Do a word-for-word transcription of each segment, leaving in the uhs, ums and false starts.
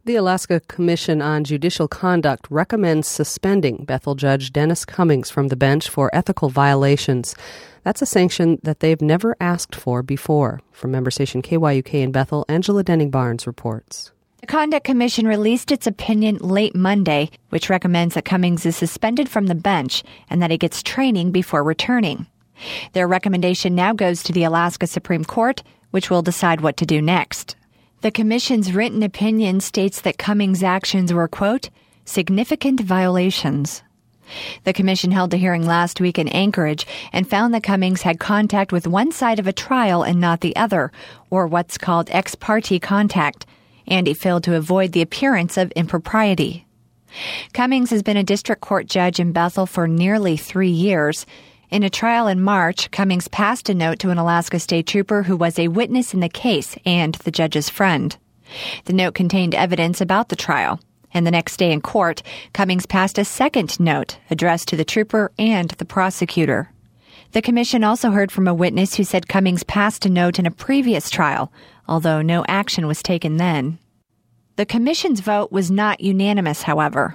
The Alaska Commission on Judicial Conduct recommends suspending Bethel Judge Dennis Cummings from the bench for ethical violations. That's a sanction that they've never asked for before. From member station K Y U K in Bethel, Angela Denning-Barnes reports. The Conduct Commission released its opinion late Monday, which recommends that Cummings is suspended from the bench and that he gets training before returning. Their recommendation now goes to the Alaska Supreme Court, which will decide what to do next. The Commission's written opinion states that Cummings' actions were, quote, significant violations. The Commission held a hearing last week in Anchorage and found that Cummings had contact with one side of a trial and not the other, or what's called ex parte contact, and he failed to avoid the appearance of impropriety. Cummings has been a district court judge in Bethel for nearly three years. In a trial in March, Cummings passed a note to an Alaska state trooper who was a witness in the case and the judge's friend. The note contained evidence about the trial, and the next day in court, Cummings passed a second note addressed to the trooper and the prosecutor. The commission also heard from a witness who said Cummings passed a note in a previous trial, although no action was taken then. The commission's vote was not unanimous, however.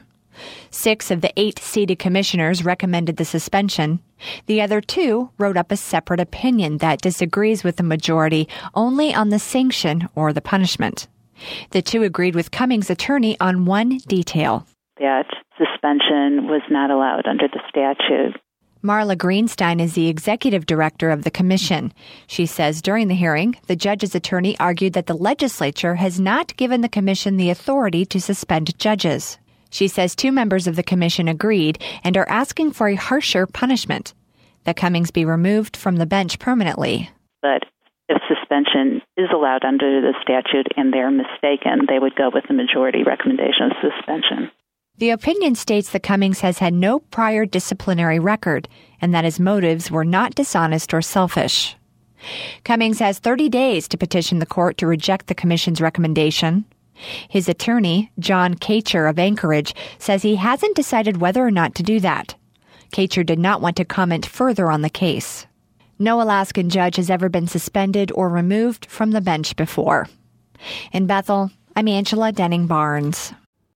Six of the eight seated commissioners recommended the suspension. The other two wrote up a separate opinion that disagrees with the majority only on the sanction or the punishment. The two agreed with Cummings' attorney on one detail. That suspension was not allowed under the statute. Marla Greenstein is the executive director of the commission. She says during the hearing, the judge's attorney argued that the legislature has not given the commission the authority to suspend judges. She says two members of the commission agreed and are asking for a harsher punishment, that Cummings be removed from the bench permanently. But if suspension is allowed under the statute and they're mistaken, they would go with the majority recommendation of suspension. The opinion states that Cummings has had no prior disciplinary record and that his motives were not dishonest or selfish. Cummings has thirty days to petition the court to reject the commission's recommendation. His attorney, John Kacher of Anchorage, says he hasn't decided whether or not to do that. Kacher did not want to comment further on the case. No Alaskan judge has ever been suspended or removed from the bench before. In Bethel, I'm Angela Denning-Barnes.